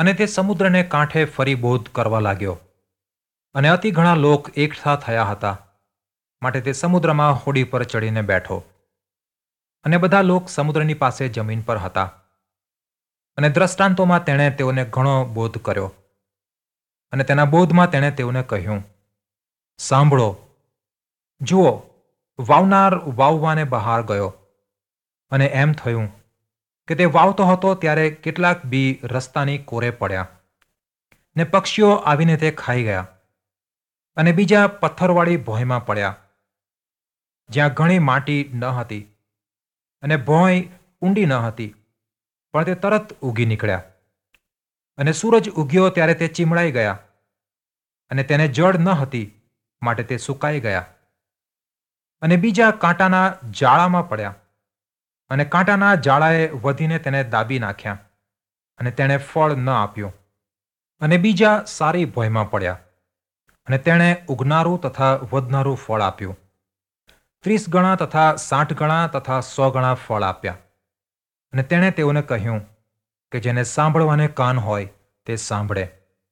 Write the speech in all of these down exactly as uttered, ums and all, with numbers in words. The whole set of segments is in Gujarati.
અને તે સમુદ્રને કાંઠે ફરી બોધ કરવા લાગ્યો. અને અતિ ઘણા લોક એકઠા થયા હતા, માટે તે સમુદ્રમાં હોડી પર ચડીને બેઠો. અને બધા લોક સમુદ્રની પાસે જમીન પર હતા. અને દ્રષ્ટાંતોમાં તેણે તેઓને ઘણો બોધ કર્યો. અને તેના બોધમાં તેણે તેઓને કહ્યું, સાંભળો, જુઓ, વાવનાર વાવવાને બહાર ગયો. અને એમ થયું કે તે વાવતો હતો ત્યારે કેટલાક બી રસ્તાની કોરે પડ્યા, ને પક્ષીઓ આવીને તે ખાઈ ગયા. અને બીજા પથ્થરવાળી ભોંયમાં પડ્યા, જ્યાં ઘણી માટી ન હતી, અને ભોંય ઊંડી ન હતી, પણ તે તરત ઉગી નીકળ્યા. અને સૂરજ ઉગ્યો ત્યારે તે ચીમડાઈ ગયા, અને તેને જળ ન હતી, માટે તે સુકાઈ ગયા. અને બીજા કાંટાના જાળામાં પડ્યા, અને કાંટાના જાળાએ વધીને તેને દાબી નાખ્યા, અને તેણે ફળ ન આપ્યું. અને બીજા સારી ભોંયમાં પડ્યા, અને તેણે ઉગનારું તથા વધનારું ફળ આપ્યું. ત્રીસ ગણા તથા સાઠ ગણા તથા સો ગણા ફળ આપ્યા. અને તેણે તેઓને કહ્યું કે જેને સાંભળવાને કાન હોય તે સાંભળે.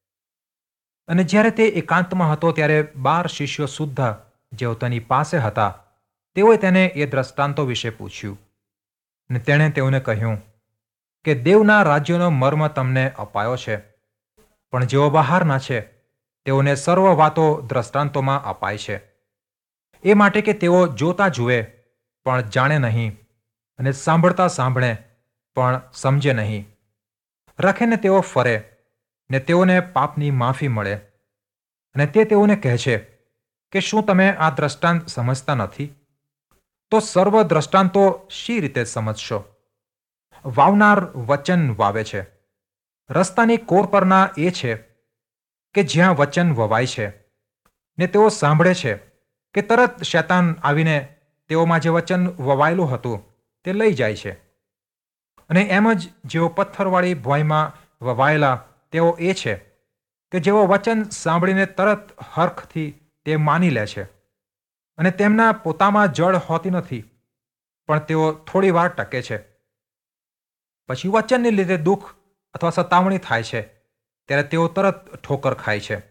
અને જ્યારે તે એકાંતમાં હતો ત્યારે બાર શિષ્યો સુદ્ધા જેઓ તેની પાસે હતા, તેઓએ તેને એ દ્રષ્ટાંતો વિશે પૂછ્યું. અને તેણે તેઓને કહ્યું કે દેવના રાજ્યનો મર્મ તમને અપાયો છે, પણ જેઓ બહારના છે તેઓને સર્વ વાતો દ્રષ્ટાંતોમાં અપાય છે, એ માટે કે તેઓ જોતા જુએ પણ જાણે નહીં, અને સાંભળતા સાંભળે પણ સમજે નહીં. રખેને તેઓ ફરે, ને તેઓને પાપની માફી મળે. અને તે તેઓને કહે છે કે શું તમે આ દ્રષ્ટાંત સમજતા નથી? તો સર્વ દ્રષ્ટાંતો શી રીતે સમજશો? વાવનાર વચન વાવે છે. રસ્તાની કોર પરના એ છે કે જ્યાં વચન વવાય છે, ને તેઓ સાંભળે છે કે તરત શૈતાન આવીને તેઓમાં જે વચન વવાયેલું હતું તે લઈ જાય છે. અને એમ જ જેઓ પથ્થરવાળી ભોંયમાં વવાયેલા તેઓ એ છે કે જેઓ વચન સાંભળીને તરત હરખથી તે માની લે છે, અને તેમના પોતામાં જળ હોતી નથી, પણ તેઓ થોડી વાર ટકે છે. પછી વચનને લીધે દુઃખ અથવા સતાવણી થાય છે ત્યારે તેઓ તરત ઠોકર ખાય છે.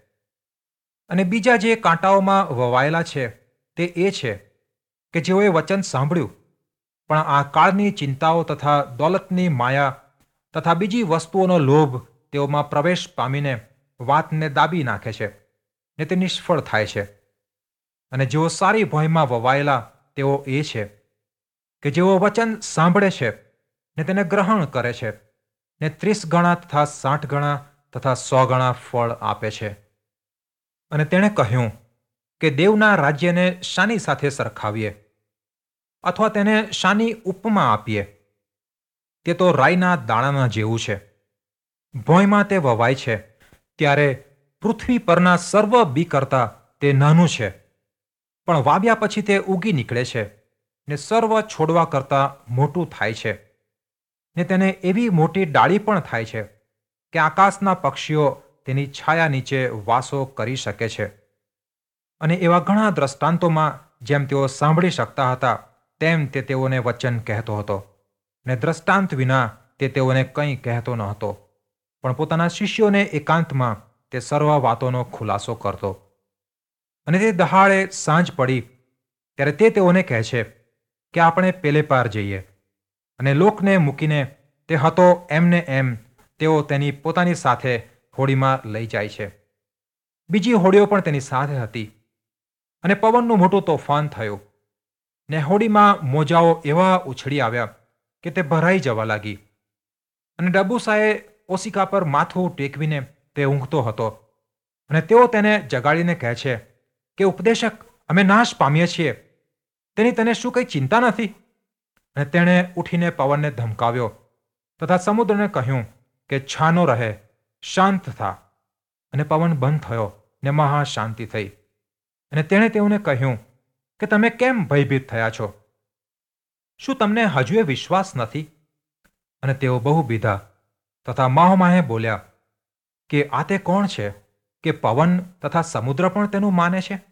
અને બીજા જે કાંટાઓમાં વવાયેલા છે તે એ છે કે જેઓએ વચન સાંભળ્યું, પણ આ કાળની ચિંતાઓ તથા દોલતની માયા તથા બીજી વસ્તુઓનો લોભ તેઓમાં પ્રવેશ પામીને વાતને દાબી નાખે છે, ને તે નિષ્ફળ થાય છે. અને જેઓ સારી ભોંયમાં વવાયેલા તેઓ એ છે કે જેઓ વચન સાંભળે છે ને તેને ગ્રહણ કરે છે, ને ત્રીસ ગણા તથા સાઠ ગણા તથા સો ગણા ફળ આપે છે. અને તેણે કહ્યું કે દેવના રાજ્યને શાની સાથે સરખાવીએ, અથવા તેને શાની ઉપમા આપીએ? તે તો રાઈના દાણાના જેવું છે. ભોંયમાં તે વવાય છે ત્યારે પૃથ્વી પરના સર્વ બી કરતા તે નાનું છે, પણ વાવ્યા પછી તે ઉગી નીકળે છે, ને સર્વ છોડવા કરતાં મોટું થાય છે, ને તેને એવી મોટી ડાળી પણ થાય છે કે આકાશના પક્ષીઓ તેની છાયા નીચે વાસો કરી શકે છે. અને એવા ઘણા દ્રષ્ટાંતોમાં જેમ તેઓ સાંભળી શકતા હતા તેમ તે તેઓને વચન કહેતો હતો, ને દ્રષ્ટાંત વિના તે તેઓને કંઈ કહેતો ન હતો, પણ પોતાના શિષ્યોને એકાંતમાં તે સર્વ વાતોનો ખુલાસો કરતો. અને તે દહાડે સાંજ પડી ત્યારે તે તેઓને કહે છે કે આપણે પેલે પાર જઈએ. અને લોકને મૂકીને તે હતો એમને એમ તેઓ તેની પોતાની સાથે હોડીમાં લઈ જાય છે. બીજી હોડીઓ પણ તેની સાથે હતી. અને પવનનું મોટું તોફાન થયું, ને હોડીમાં મોજાઓ એવા ઉછળી આવ્યા કે તે ભરાઈ જવા લાગી. અને ડબુસાએ ઓશિકા પર માથું ટેકવીને તે ઊંઘતો હતો. અને તેઓ તેને જગાડીને કહે છે કે ઉપદેશક, અમે નાશ પામીએ છીએ, તેની તને શું કંઈ ચિંતા નથી? અને તેણે ઉઠીને પવનને ધમકાવ્યો તથા સમુદ્રને કહ્યું કે છાનો રહે, શાંત થા. અને પવન બંધ થયો ને મહા શાંતિ થઈ. અને તેણે તેઓને કહ્યું કે તમે કેમ ભયભીત થયા છો? શું તમને હજુએ વિશ્વાસ નથી? અને તેઓ બહુ બીધા તથા માહોમાહે બોલ્યા કે આ તે કોણ છે કે પવન તથા સમુદ્ર પણ તેનું માને છે?